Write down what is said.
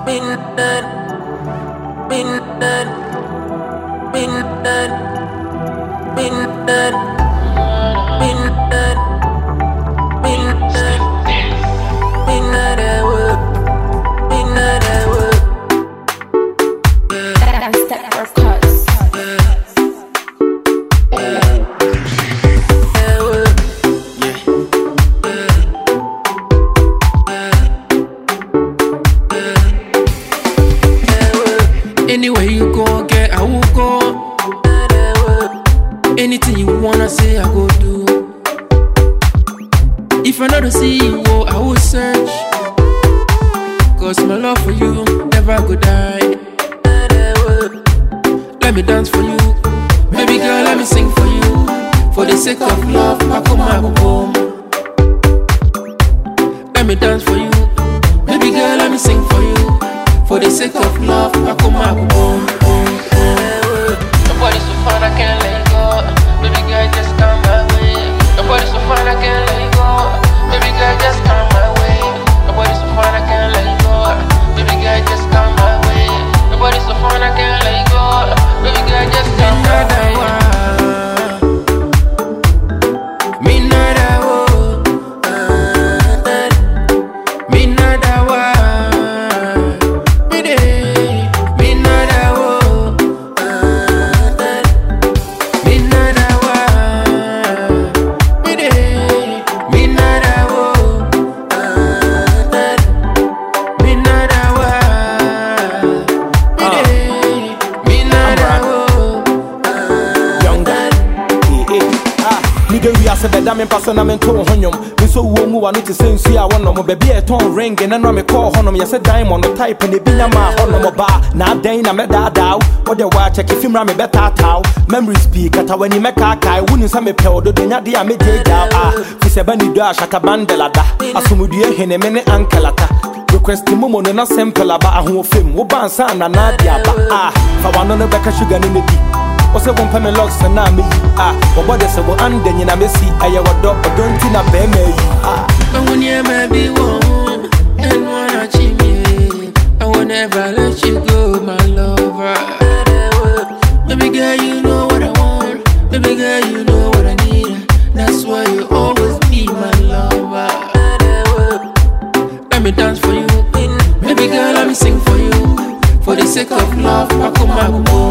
Midnight, midnight, midnight, midnight, midnight, midnight, midnight hour, midnight hour. That's that records. Anywhere you go, girl, I will go. Anything you wanna say, I go do. If I not to see you, oh, I will search. Cause my love for you never go die. Let me dance for you. Baby girl, let me sing for you. For the sake of love, I come home. Let me dance for you. Baby girl, let me sing for you. For the sake of love, I come home. Your body's so fine, I can't let go. Baby girl, just come my way. Your body's so fine, I can't let go. Baby girl, just come my way. Your body's so fine, I can't let go. Baby girl, just come my way. Your body's so fine, I can't let go. Baby girl, just come my way. I'm person I'm to honyum. Me so womu wa no te sensu a wono mo baby e ton ring na no me call honom ye say diamond no type ne binya ma honom ba na dan na me da daw wo de wa check if me better taw memory speak ata wani me ka kai wuni sa me pe odo de nya de a me je ja fi se bani do a shaka bandela da asumudue hene me ne ankelata request momo no na simple aba aho fem wo bansa na na dia ba fa wano no beka sugar ne di Ose won peme locks na me obode se wo ande nyina mesi aye wodo odonti na be me I will never be one and wanna achieve me. I will never let you go, my lover. Baby girl, you know what I want. Baby girl, you know what I need. That's why you always be my lover. Let me dance for you. Baby girl, let me sing for you. For the sake of love, I come out.